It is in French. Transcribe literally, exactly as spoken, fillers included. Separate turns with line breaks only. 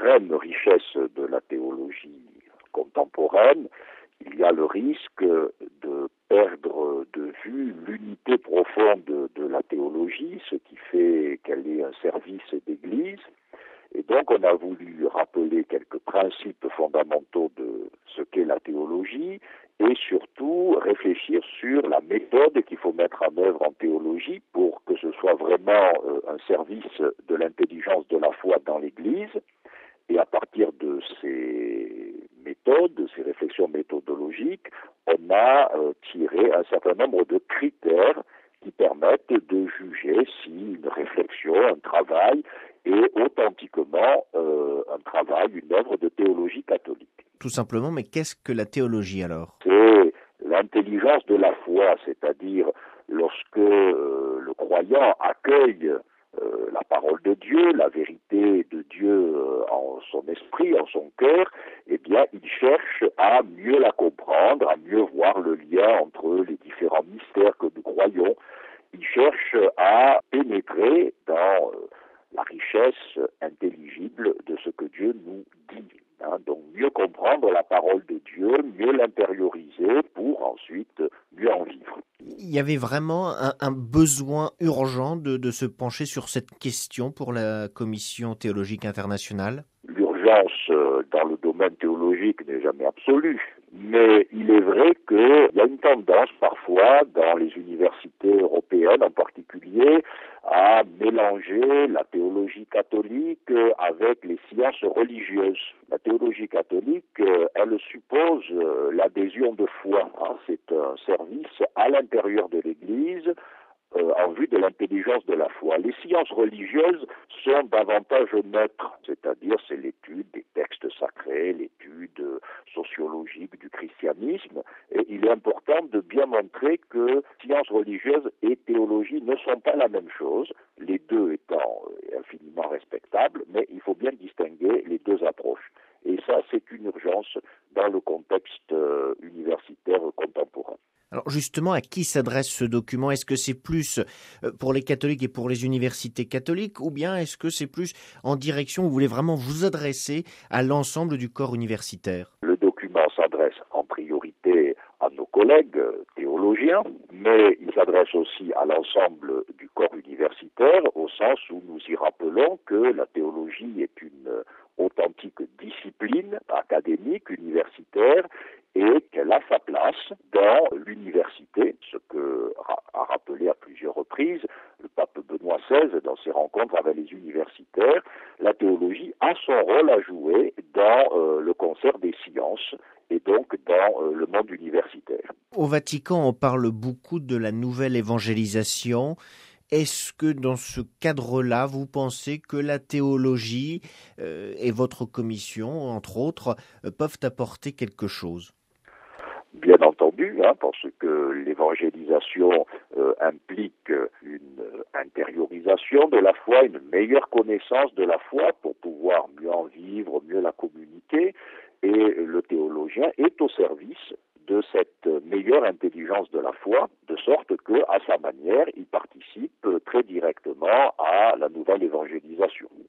l'extrême richesse de la théologie contemporaine, il y a le risque de perdre de vue l'unité profonde de, de la théologie, ce qui fait qu'elle est un service d'Église. Et donc on a voulu rappeler quelques principes fondamentaux de ce qu'est la théologie et surtout réfléchir sur la méthode qu'il faut mettre en œuvre en théologie pour que ce soit vraiment euh, un service de l'intelligence de la foi dans l'Église. Et à partir de ces méthodes, de ces réflexions méthodologiques, on a euh, tiré un certain nombre de critères qui permettent de juger si une réflexion, un travail est authentiquement euh, un travail, une œuvre de théologie catholique.
Tout simplement, mais qu'est-ce que la théologie alors ?
C'est l'intelligence de la foi, c'est-à-dire lorsque euh, le croyant accueille euh, la parole de Dieu, la vérité de Dieu euh, en son esprit, en son cœur, eh bien, il cherche à mieux la comprendre, à mieux voir le lien entre les différents mystères que nous croyons. Il cherche à pénétrer dans euh, la richesse intelligible de ce que Dieu nous dit. Hein, donc mieux comprendre la parole de Dieu, mieux l'intérioriser pour ensuite mieux en vivre.
Il y avait vraiment un, un besoin urgent de, de se pencher sur cette question pour la Commission théologique internationale ?
L'urgence euh, dans le domaine théologique n'est jamais absolue, mais il est vrai qu'il y a une tendance parfois dans les universités européennes en particulier à mélanger la théologie catholique avec les sciences religieuses. La théologie catholique, elle suppose l'adhésion de foi. C'est un service à l'intérieur de l'Église euh, en vue de l'intelligence de la foi. Les sciences religieuses sont davantage neutres, c'est-à-dire c'est l'étude des textes sacrés, l'étude sociologique du christianisme, et il est important de bien montrer que sciences religieuses et théologie ne sont pas la même chose, les deux étant infiniment respectables, mais il faut bien distinguer les deux approches. Et ça, c'est une urgence dans le contexte euh, universitaire contemporain.
Alors justement, à qui s'adresse ce document ? Est-ce que c'est plus pour les catholiques et pour les universités catholiques, ou bien est-ce que c'est plus en direction, vous voulez vraiment vous adresser à l'ensemble du corps universitaire ?
Le document s'adresse en priorité à nos collègues théologiens, mais il s'adresse aussi à l'ensemble du corps universitaire, au sens où nous y rappelons que la théologie est une authentique discipline académique, universitaire, et qu'elle a sa place dans l'université, ce que a rappelé à plusieurs reprises le pape Benoît seize dans ses rencontres avec les universitaires. La théologie a son rôle à jouer dans euh, le concert des sciences et donc dans euh, le monde universitaire.
Au Vatican, on parle beaucoup de la nouvelle évangélisation. Est-ce que dans ce cadre-là, vous pensez que la théologie euh, et votre commission, entre autres, euh, peuvent apporter quelque chose ?
Bien entendu, hein, parce que l'évangélisation euh, implique une intériorisation de la foi, une meilleure connaissance de la foi pour pouvoir mieux en vivre, mieux la communiquer, et le théologien est au service de cette meilleure intelligence de la foi, de sorte que, à sa manière, il participe très directement à la nouvelle évangélisation.